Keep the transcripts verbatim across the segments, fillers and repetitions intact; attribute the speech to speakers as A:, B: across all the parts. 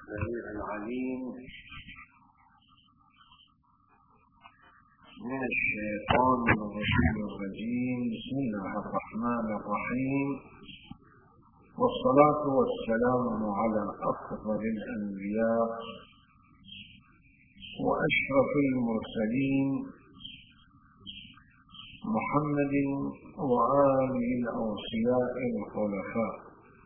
A: السميع العليم من الشيطان الرجيم. بسم الله الرحمن الرحيم، والصلاة والسلام على أفضل الأنبياء وأشرف المرسلين محمد وآله الأوصياء الخلفاء.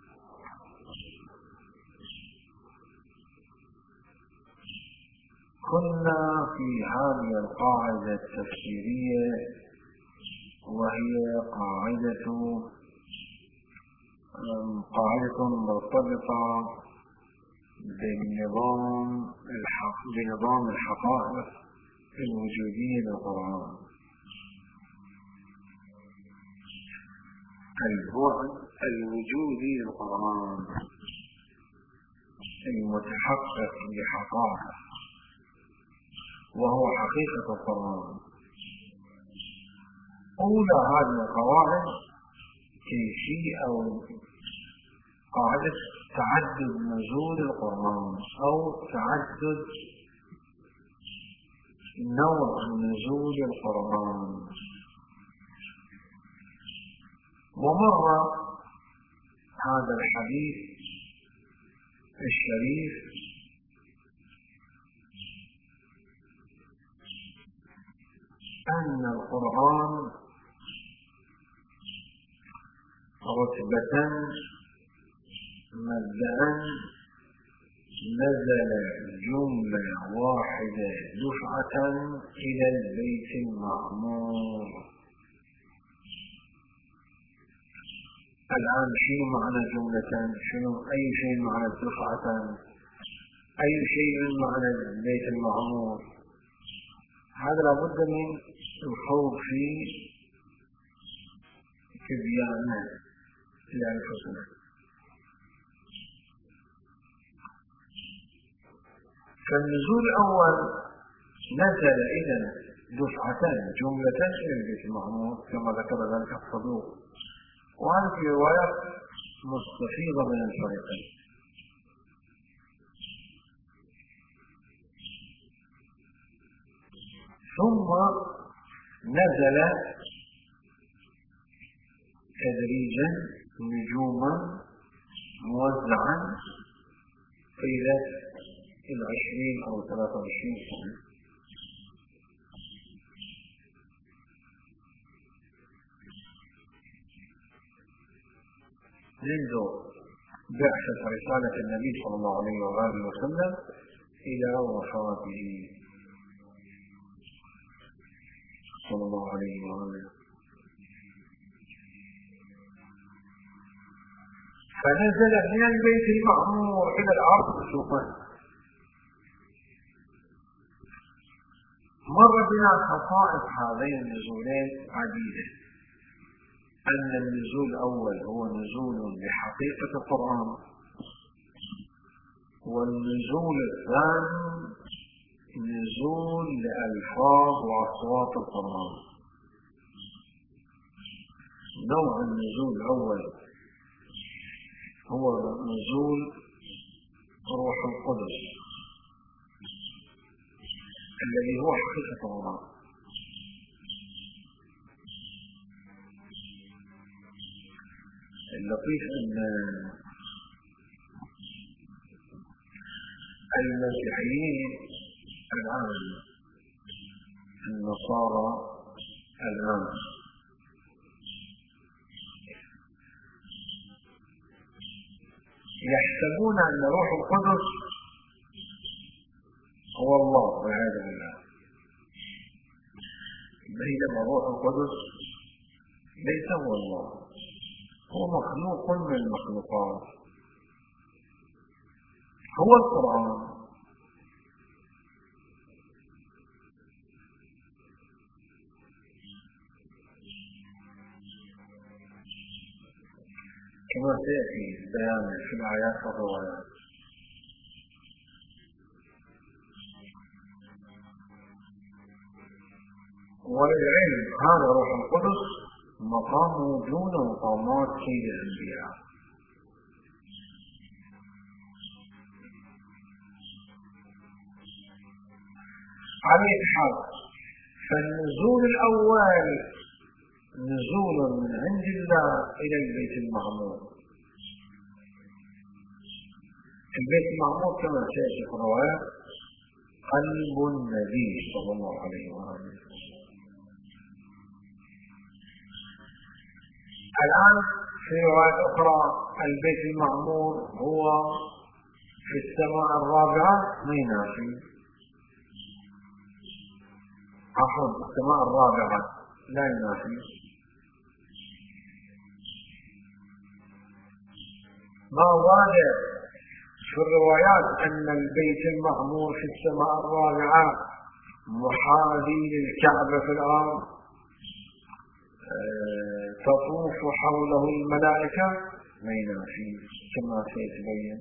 A: كنا في هذه القاعدة التفسيرية، وهي قاعدة قاعدة مرتبطة بالنظام الحق بنظام الحقائق الوجودية للقرآن، البعد الوجودي للقرآن المتحقق بحقائق، وهو حقيقة القرآن. أولى هذه القواعد كيفية أو قاعدة تعدد نزول القرآن أو تعدد نوع نزول القرآن. ومر هذا الحديث الشريف أن القرآن رتبة مبدأ نزل جملة واحدة دفعة إلى البيت المعمور. الآن شنو معنى جملة؟ شنو أي شيء معنى دفعة؟ أي شيء معنى البيت المعمور؟ هذا لابد من الخوض فيه تبيانا لأنفسنا. فالنزول الأول نزل إذن دفعتان جملتان إلى البيت المعمور كما ذكر ذلك الصدوق، وهذه في روايات مستفيضة من الفريقين. ثم نزل تدريجا نجوما موزعا إلى العشرين أو ثلاثة وعشرين سنة. منذ بعثة رسالة النبي صلى الله عليه وآله وسلم إلى وفاته صلى الله عليه وآله. فنزل من البيت المعمور إلى الأرض سوقا. مر بنا خصائص هذين النزولين عديدة. أن النزول الأول هو نزول بحقيقة القرآن، والنزول الثاني نزول لألفاظ وأصوات القرآن. نوع النزول الأول هو نزول روح القدس الذي هو حقيقة القرآن. اللطيف أن المسيحيين الآن النصارى الآن يحسبون أن روح القدس هو الله والعياذ بالله، بينما روح القدس ليس هو الله، هو مخلوق من المخلوقات، هو القرآن. كما سيأتي بيان في الآيات والروايات. وللعلم هذا روح القدس مقامه دون مقامات سيد الأنبياء، على الحال فالنزول الأول نزول من عند الله إلى البيت المعمور. البيت المعمور كما سيأتي في الرواية قلب النبي صلى الله عليه وآله وسلم. الآن في رواية أخرى البيت المعمور هو في السماء الرابعة ما ينافي، عفوا السماء الرابعة لا ينافي. ما ورد في الروايات أن البيت المعمور في السماء الرابعة محاذي للكعبة في الأرض تطوف حوله الملائكة ما ينافي كما سيتبين.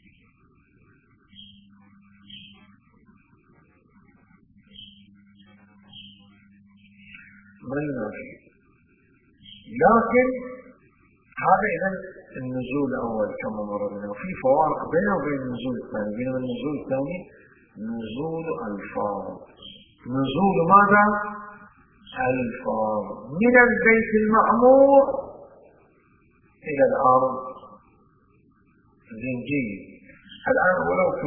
A: ما ينافي، لكن هذا إذا النزول الأول كما مررنا، وفي فوارق بينه وبين النزول الثاني. بينما النزول الثاني نزول ألفاظ، نزول ماذا؟ ألفاظ من البيت المعمور إلى الأرض. زنجي الآن ولو في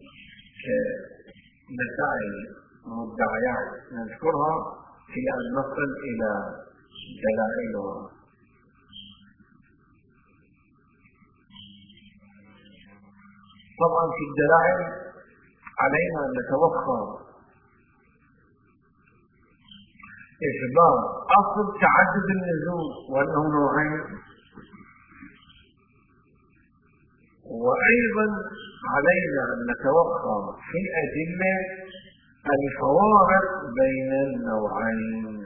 A: مسائل مدعيات نذكرها في أن نصل إلى دلائلها. طبعا في الدلائل علينا أن نتوخى إثبات أصل تعدد النزول وأنه نوعين، وأيضا علينا أن نتوخى في الأدلة الفوارق بين النوعين.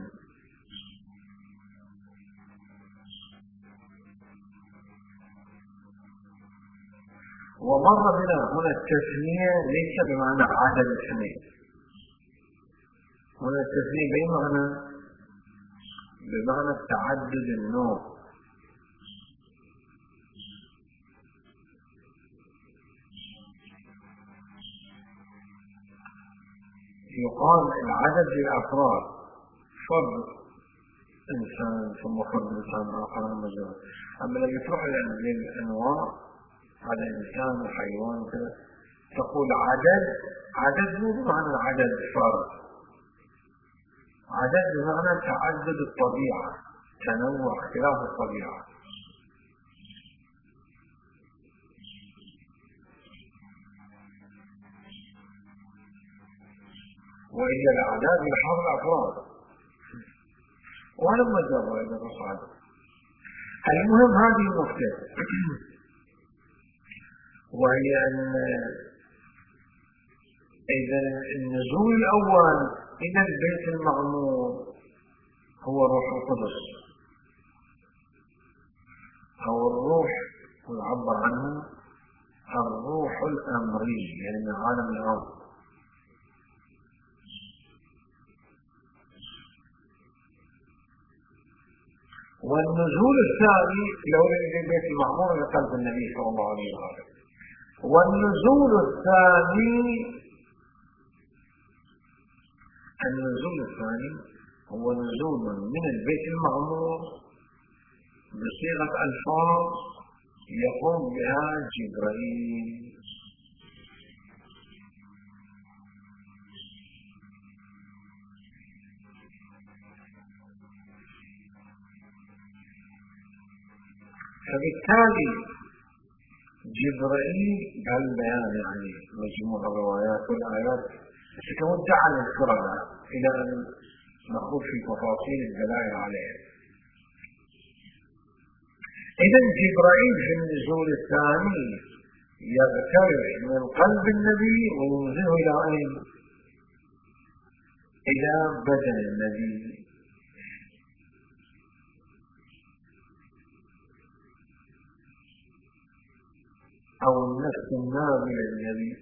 A: ومر بنا هنا التثنية ليس بمعنى عدد اثنين، هنا التثنية بمعنى بمعنى تعدد النوع. يقال العدد للأفراد، فرد إنسان ثم فرد إنسان آخر مجرد. أما لما تروح للأنواع على إنسان وحيوان كذا تقول عدد، عدد مو بمعنى العدد فرد، عدد بمعنى تعدد الطبيعة، تنوع اختلاف الطبيعة. وإلا الأعداد يلحظ الأفراد ولما جرى إذا تصعد. المهم هذه النقطة، وهي أن إذا النزول الأول إلى البيت المعمور هو روح القدس أو الروح يعبر عنه الروح الأمري، يعني عالم الأرض. والنزول الثاني لو إلى البيت المعمور لقلب النبي صلى الله عليه وسلم. والنزول الثاني النزول الثاني هو نزول من البيت المعمور بصيغة ألفاظ يقوم بها جبرائيل. فبالتالي جبرائيل بالبيان يعني مجموع الروايات والآيات تكون جعل الكرة إلى أن نخوض في تفاصيل الدلائل عليها. إذا جبرائيل في النزول الثاني يغترع من قلب النبي وينزله إلى أين؟ إلى بدن النبي. أو النفس النابلة للنبي.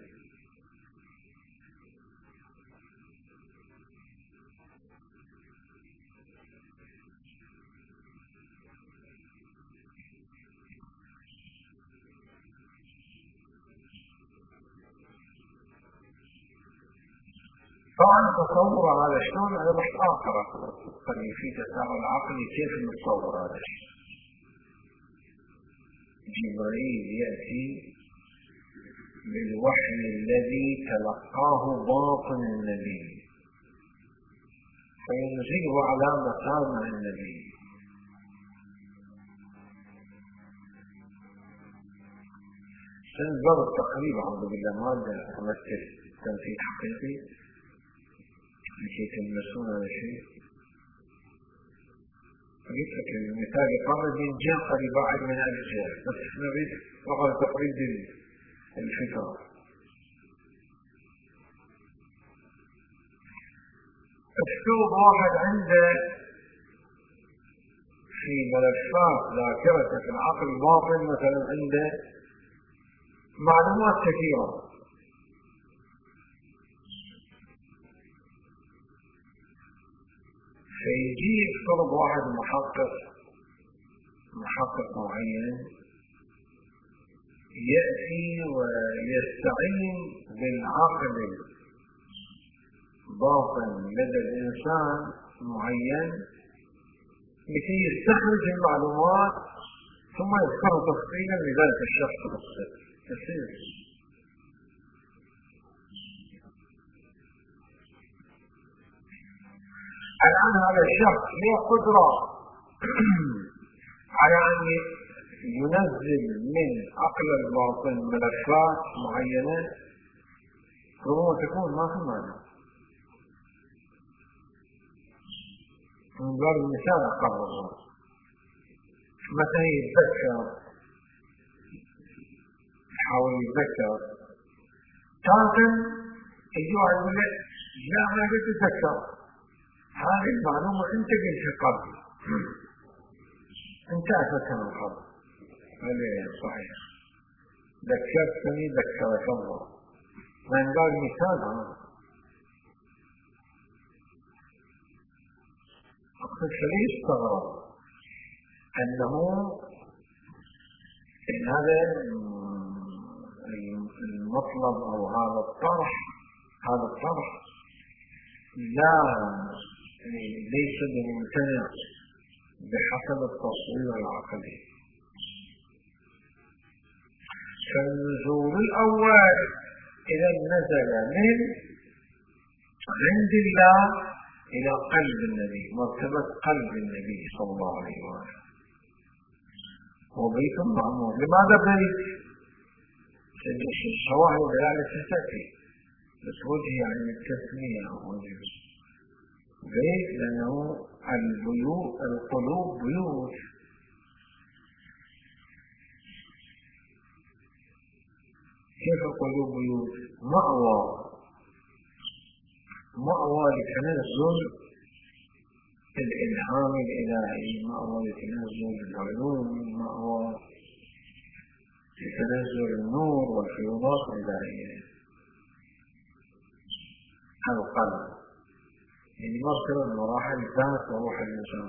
A: طبعا تصور هذا شلون انا رحت اقرا قال في تساؤل عقلي كيف نتصور هذا الشيء. جبريل ياتي بالوحي الذي تلقاه باطن النبي فينزله على مسامع النبي. سنظر التقريب أعوذ بالله ما أمثل تمثيل حقيقي لكي تلمسون هذا الشيء. قلت لك المثال قرب من جهة قريب بعد من ألف جهة بس نريد فقط تقريب الفكرة. اسلوب واحد عنده في ملفات ذاكرته في العقل الباطن مثلا عنده معلومات كثيرة فيجي يفترض واحد محقق محقق معين يأتي ويستعين بالعقل الباطن لدى الإنسان معين لكي يستخرج المعلومات ثم يذكر تفصيلا لذلك الشخص بالصدق كثير. الآن هذا الشخص له قدرة على أن ينزل من عقل الباطن ملفات معينة ربما تكون ما في معنى. من باب المثال أقرر مثلا يتذكر يحاول يتذكر تارة يجوا يقول لك لا ما قلت تتذكر هذه المعلومة انت قلتها قبل انت اعتدتها من قبل. قال صحيح ذكرتني ذكرك الله. من قال مثال هذا أقصد فليه استغرب أنه إن هذا المطلب أو هذا الطرح هذا الطرح لا ليس بممتنع بحسب التصوير العقلي. فالنزول الأول إذا نزل من عند الله إلى قلب النبي مرتبة قلب النبي صلى الله عليه وسلم وبيت معمور. لماذا بيت؟ الشواهد دلالة ستأتي بس وجه يعني التسمية وجه بيت لأنه البيوت القلوب بيوت. كيف القلوب بيوت؟ مأوى مأوى لتنزل الإلهام الإلهي، مأوى لتنزل العلوم، مأوى لتنزل النور والفيوضات الإلهية. هذا القلب يعني مرتبة من مراحل ذات وروح الإنسان.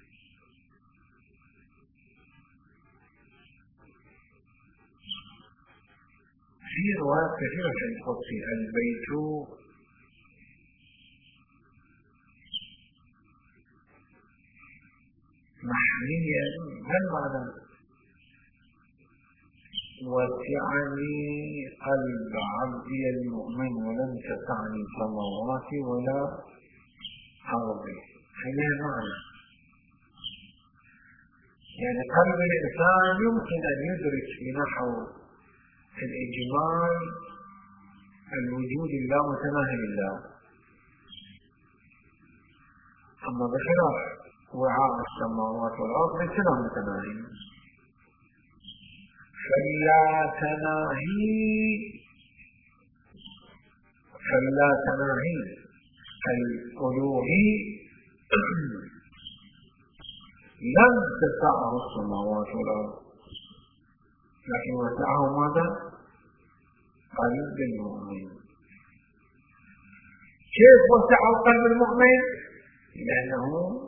A: في روايات كثيرة في القدس البيت محليا ما المعنى؟ وسعني قلب عبدي المؤمن ولم تسعني سماواتي ولا أرضي. هذا معنى يعني قلب الإنسان يمكن أن يدرك بنحو في الإجمال الوجود اللامتناهي لله، أما بخلاف وعاء السماوات والأرض ليس له متناهي. فلا تناهي فلا تناهي الألوهي لم تسعه السماوات والأرض لكن وسعه ماذا؟ قلب المؤمن. كيف وسعه قلب المؤمن؟ لأنه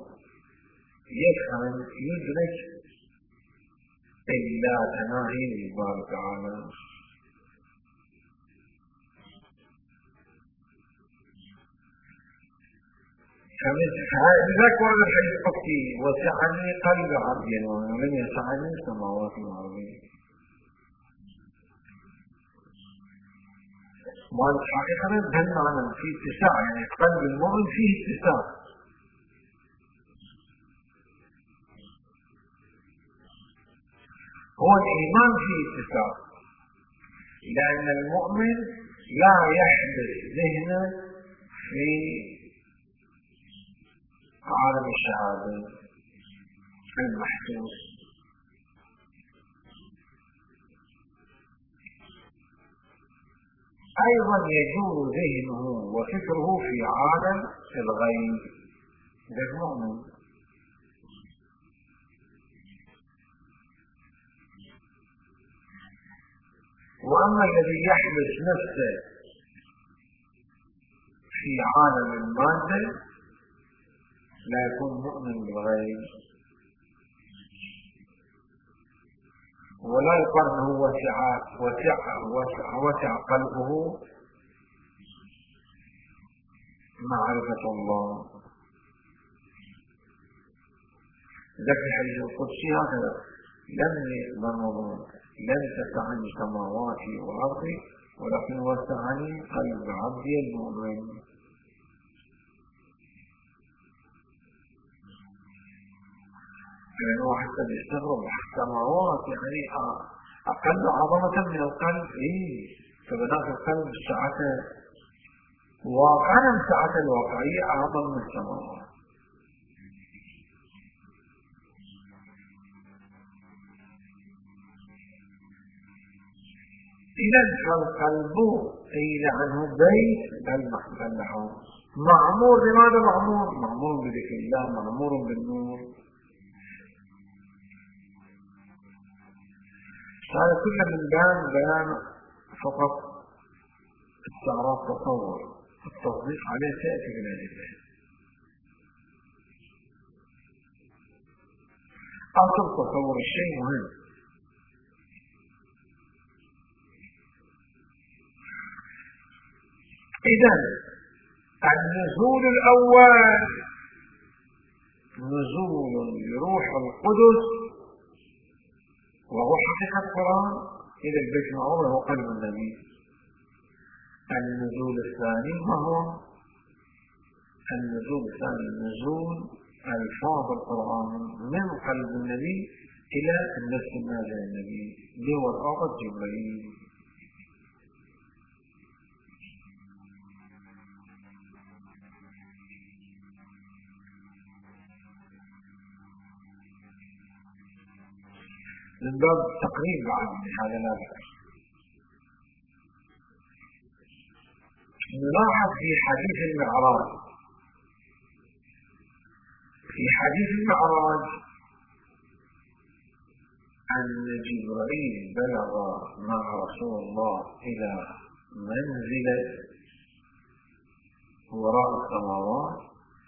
A: يفهم يدرك إلا تناهي الله تعالى. لذلك ورد الحديث القدسي وسعني قلب عبدي ولم يسعني سماوات الأرض. والحقيقة بهذا المعنى في اتساع، يعني قلب المؤمن فيه اتساع. هو الإيمان فيه اتساع، لأن المؤمن لا يحدث ذهنه في عالم الشهادة المحسوس، أيضا يجول ذهنه وفكره في عالم الغيب للمؤمن. وأما الذي يحبس نفسه في عالم المادة لا يكون مؤمن بالغيب، ولا يقال انه وسع وسع وسع وسع قلبه معرفة الله. ذاك الحديث القدسي هكذا: لم لم تسعني سماواتي وأرضي ولكن وسعني قلب عبدي المؤمن. يعني واحد قد يستغرب السماوات يعني أقل عظمة من القلب. إيه فبناك القلب ساعته واقعا ساعته الواقعية أعظم من السماوات. إذا فالقلب قيل عنه بيت بل محل معمور. لماذا معمور؟ معمور بذكر الله، معمور بالنور. هذا كله من بيان بيان فقط استعراض تصور، التصديق عليه سيأتي بالأدلة. أصل تصور الشيء مهم. إذن النزول الأول نزول لروح القدس وهو حقيقة القرآن إلى البيت المعمور وهو قلب النبي. النزول الثاني ما هو؟ النزول الثاني نزول ألفاظ القرآن من قلب النبي إلى النفس النازل النبي بواسطة جبريل. من باب تقريب العالم هذا لا بأس. نلاحظ في حديث المعراج في حديث المعراج أن جبريل بلغ مع رسول الله إلى منزلة وراء السماوات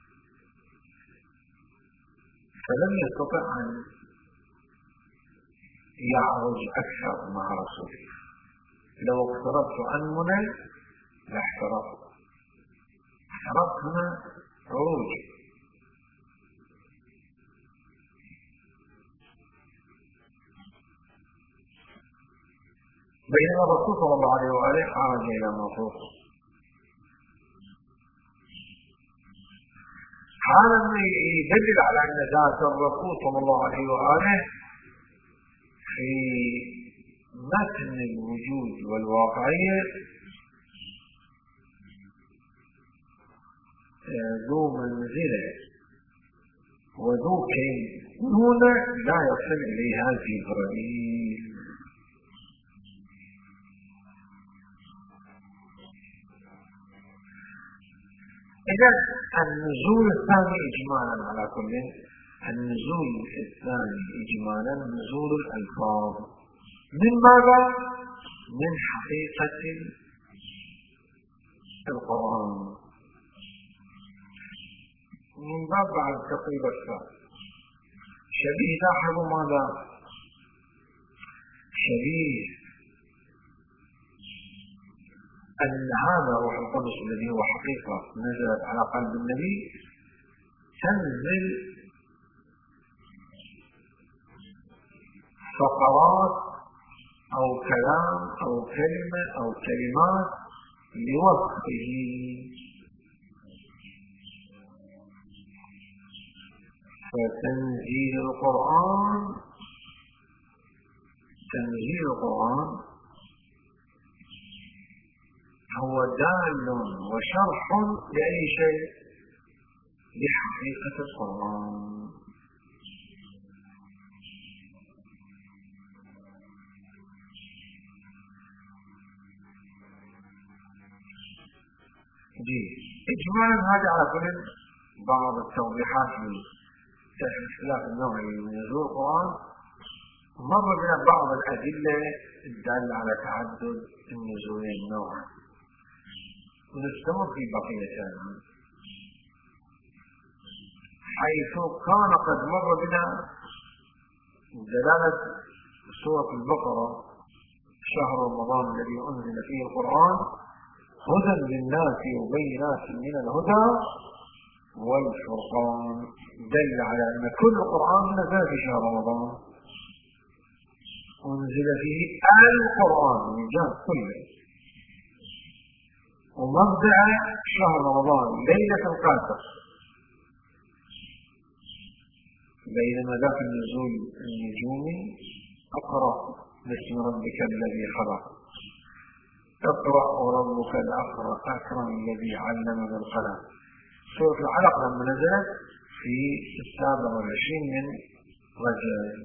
A: فلم يستطع أن يعرج أكثر مع رسول الله. لو اقتربت أنمنا لاحترقت. احترقت هنا عروج. بينما الرسول صلى الله عليه وآله عرج إلى مطروح. هذا يدل على أن ذات الرسول صلى الله عليه وآله في متن الوجود والواقعية ذو منزلة وذو كينونة لا يصل إليها جبريل. إذا النزول الثاني إجمالا على كل النزول الثاني إجمالا نزول الألفاظ من ماذا؟ من حقيقة القرآن. من باب بعد تقريب الثاني شبيه لاحظوا ماذا؟ شبيه أن هذا روح القدس الذي هو حقيقة نزلت على قلب النبي تنزل فقرات أو كلام أو كلمة أو كلمات لوصفه، فتنزيل القرآن تنزيل القرآن هو دال وشرح لأي شيء، لحقيقة القرآن. دي إجمالا هذا على كل بعض التوضيحات من الاختلاف النوعي من نزول القرآن. مر بنا بعض الأدلة الدالة على تعدد النزولين نوعا، ونستمر في بقيتها، حيث كان قد مر بنا دلالة سورة البقرة شهر رمضان الذي أنزل فيه القرآن هدى للناس وبينات من الهدى والفرقان، دل على أن كل القرآن نزل في شهر رمضان، أنزل فيه القرآن من جهة كله، ومبدأ شهر رمضان ليلة القدر، بينما ذاك النزول النجومي اقرأ باسم ربك الذي خلق، اقرأ وربك الأكرم الذي علم بالقلم. سورة العلق لما نزلت في السابع والعشرين من رجب.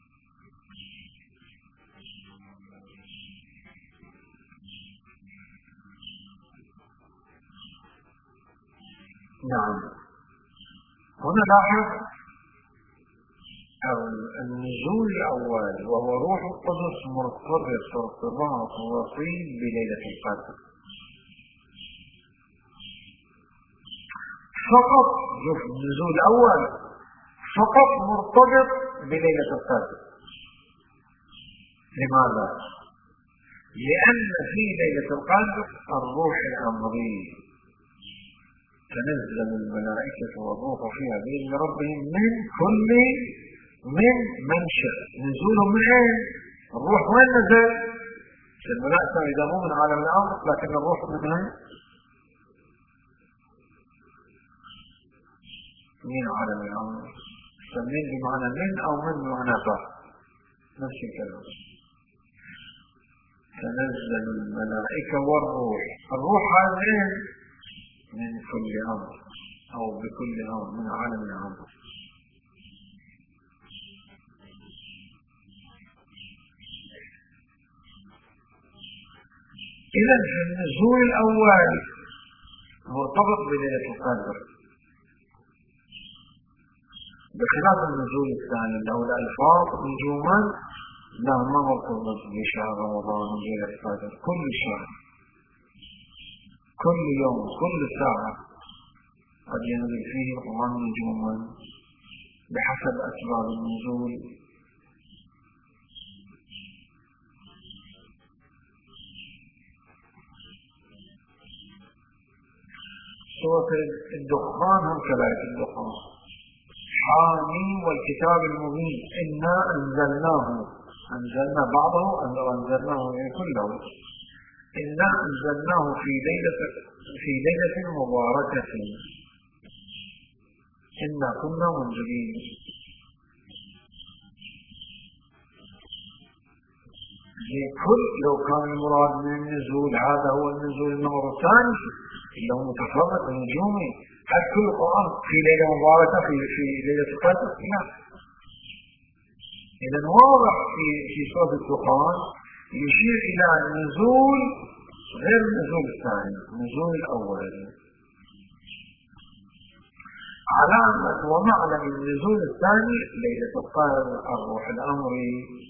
A: نعم، هنا لاحظ النزول الأول وهو روح القدس مرتبط ارتباط وطيد بليلة القدر فقط. شوف النزول الأول فقط مرتبط بليلة القدر. لماذا؟ لأن في ليلة القدر الروح الأمري تنزل الملائكة والروح فيها بإذن ربهم من كل من منشأ. نزوله من اين؟ الروح وين نزل؟ الملائكة إذا مو من عالم الأمر، لكن الروح منها من عالم الأمر. سمين بمعنى من أو من بمعنى فا، نفس الكلام. تنزل الملائكة والروح، الروح هذين من كل أمر أو بكل أمر من عالم الأمر. إذا النزول الأول مرتبط بليلة القدر بخلاف النزول الثاني له الألفاظ نجوما لا ما مرتبط بشهر رمضان وليلة القدر. كل شهر كل يوم كل ساعة قد ينزل فيه القرآن نجوما بحسب أسباب النزول. سورة الدخان هم كذلك الدخان حاميم والكتاب المبين إنا أنزلناه أنزلنا بعضه أنزلناه كله إنا أنزلناه في ليلة في ليلة مباركة إنا كنا منزلين. لكل لو كان المراد من النزول هذا هو النزول النمر الثاني اللي هو متفرق نجومي، هل كل القرآن في ليلة مباركة في في ليلة القدر؟ لا. إذا واضح في في سورة الدخان يشير إلى النزول غير النزول الثاني، النزول الأول. علامة ومعنى النزول الثاني ليلة القدر الروح الأمري،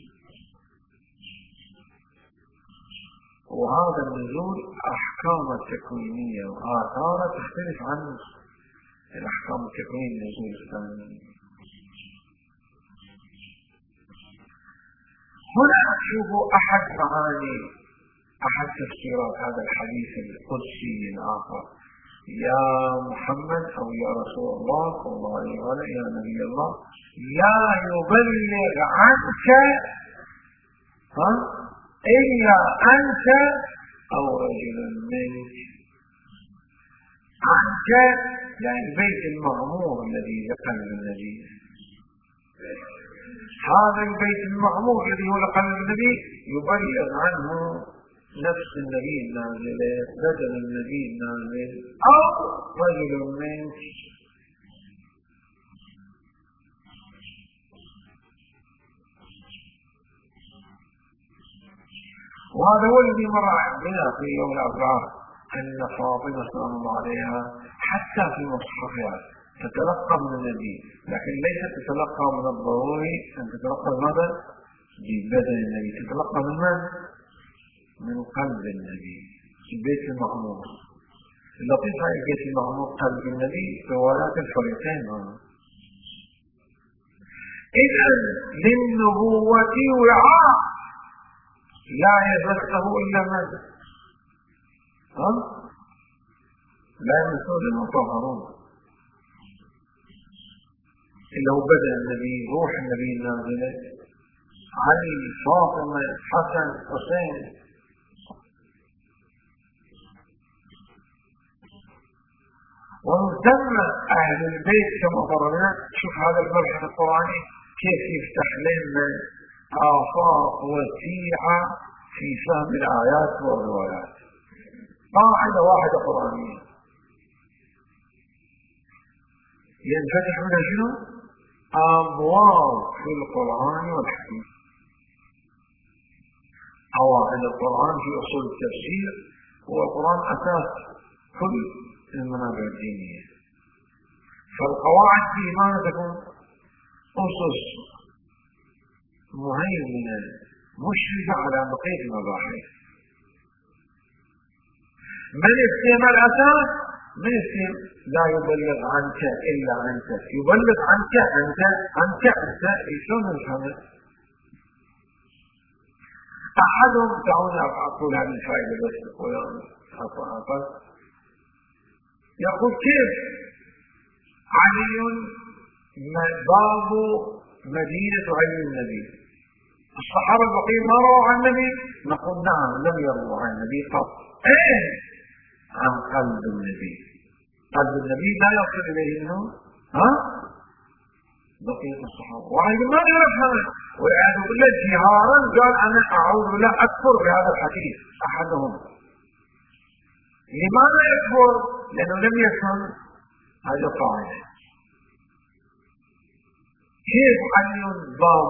A: وهذا النزول أحكام التكوينية وآثار تختلف عن الأحكام التكوينية النزول الثاني. هنا شوفوا أحد معاني أحد تفسيرات هذا الحديث القدسي الآخر يا محمد أو يا رسول الله صلى الله عليه وسلم يا نبي الله لا يبلغ عنك ها إلا أنت أو رجل منك. عنك يعني البيت المعمور الذي لقلب النبي، هذا البيت المعمور الذي هو لقلب النبي يبلغ عنه نفس النبي النازل، بدن النبي النازل، أو رجل منك. وهذا هو الذي مر بنا في يوم الأربعاء، أن فاطمة سلام الله عليها حتى في مصحفها تتلقى من النبي، لكن ليست تتلقى من الضروري أن تتلقى ماذا؟ ببدن النبي، تتلقى من من؟ من قلب النبي. البيت المعمور اللطيف هذا البيت المعمور قلب النبي روايات الفريقين. إذا للنبوة وعاء لا يمسه إلا من؟ ها؟ لا يمسه إلا المطهرون، اللي هو بدن النبي، روح النبي النازلة، علي، فاطمة، حسن، حسين. ومهتم أهل البيت كما قررنا. شوف هذا المبحث القرآني كيف يفتح لنا آفاق وسيعة في فهم الآيات والروايات. قاعدة واحدة قرآنية ينفتح منها شنو؟ أبواب في القرآن والحديث. قواعد القرآن في أصول التفسير، هو القرآن أساس كل المنابع الدينية، فالقواعد فيه ماذا تكون؟ أسس مهيمنة مشرفة على بقية المباحث. من يسمى الأساس؟ من يسمى لا يبلغ عنك إلا أنت، يبلغ عنك أنت أنت أنت شلون نفهمه؟ أحدهم دعونا أقول هذه الفائدة بس أقول يقول كيف علي باب مدينة علي النبي، الصحابة البقية ما رووا عن النبي؟ نقول نعم لم يروا عن النبي قط، ايه عن قلب النبي. قلب النبي لا يصل إليه منه ها بقية الصحابة. واحد ما يعرف هذا والعياذ بالله جهارا قال أنا أعوذ لا أكفر بهذا الحديث أحدهم. لماذا يكفر؟ لأنه لم يفهم هذه القاعدة. كيف علي باب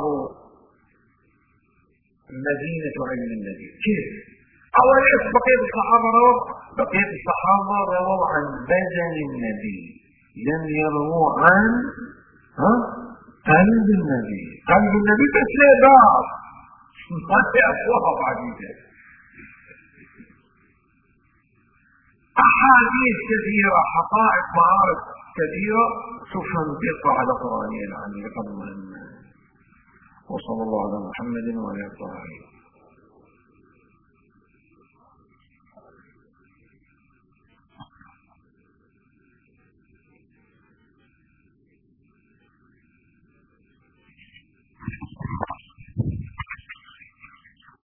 A: مدينة علم النبي؟ كيف؟ أول بقية الصحابة رووا بقية الصحابة رووا عن بدن النبي، لم يرووا عن ها قلب النبي. قلب النبي بس له باب، ما في أبواب عديدة. أحاديث كثيرة، حقائق، معارف كثيرة تفهم بقاعدة قرآنية عن قبل. وصلى الله على محمد وعلى آله وصحبه.